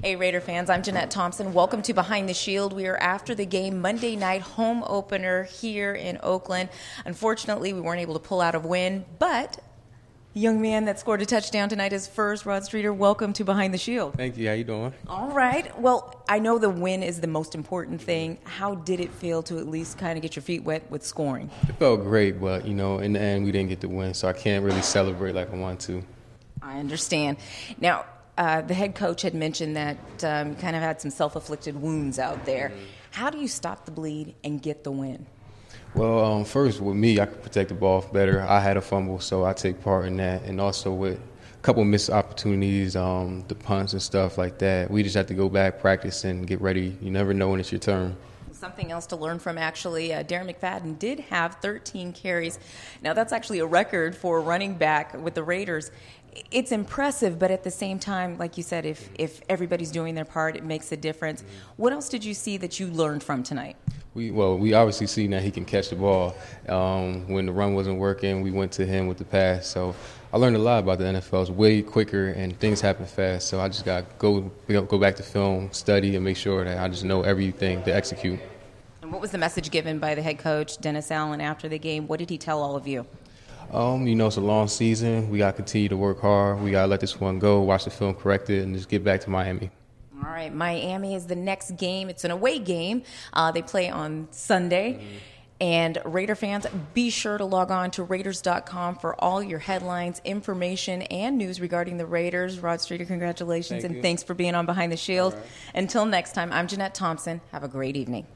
Hey, Raider fans, I'm Jeanette Thompson. Welcome to Behind the Shield. We are after the game Monday night home opener here in Oakland. Unfortunately, we weren't able to pull out a win, but the young man that scored a touchdown tonight is first. Rod Streeter, welcome to Behind the Shield. Thank you. How you doing? All right. Well, I know the win is the most important thing. How did it feel to at least kind of get your feet wet with scoring? It felt great, but, in the end, we didn't get the win, so I can't really celebrate like I want to. I understand. Now, the head coach had mentioned that you kind of had some self-afflicted wounds out there. How do you stop the bleed and get the win? Well, first, with me, I could protect the ball better. I had a fumble, so I take part in that. And also with a couple missed opportunities, the punts and stuff like that, we just have to go back, practice, and get ready. You never know when it's your turn. Something else to learn from, actually, Darren McFadden did have 13 carries. Now, that's actually a record for a running back with the Raiders. It's impressive, but at the same time, like you said, if everybody's doing their part, it makes a difference. What else did you see that you learned from tonight? We obviously seen that he can catch the ball. When the run wasn't working, we went to him with the pass. So I learned a lot about the NFL. It's way quicker and things happen fast. So I just got to go back to film, study, and make sure that I just know everything to execute. And what was the message given by the head coach, Dennis Allen, after the game? What did he tell all of you? It's a long season. We got to continue to work hard. We got to let this one go, watch the film, correct it, and just get back to Miami. All right, Miami is the next game. It's an away game. They play on Sunday. And Raider fans, be sure to log on to Raiders.com for all your headlines, information, and news regarding the Raiders. Rod Streeter, congratulations, and thanks for being on Behind the Shield. Right. Until next time, I'm Jeanette Thompson. Have a great evening.